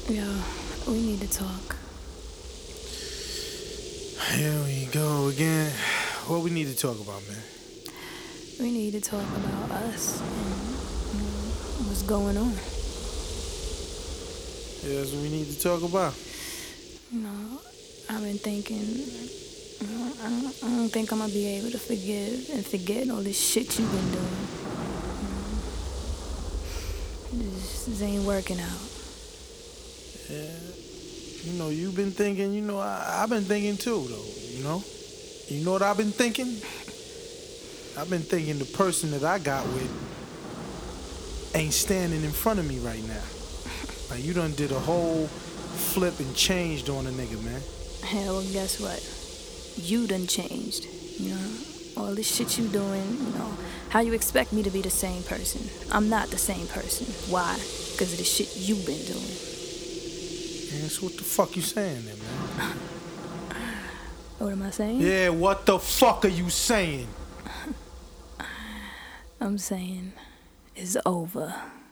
Yo, we need to talk. Here we go again. What we need to talk about, man? We need to talk about us and what's going on. Yeah, that's what we need to talk about. I've been thinking, I don't think I'm gonna be able to forgive and forget all this shit you've been doing. This ain't working out. Yeah. You've been thinking, I've been thinking too, though, You know what I've been thinking? I've been thinking the person that I got with ain't standing in front of me right now. Like, you done did a whole flip and changed on a nigga, man. Hell, well, guess what? You done changed, All this shit you doing, How you expect me to be the same person? I'm not the same person. Why? Because of the shit you've been doing. Yeah, so what the fuck you saying then, man? What am I saying? Yeah, what the fuck are you saying? I'm saying it's over.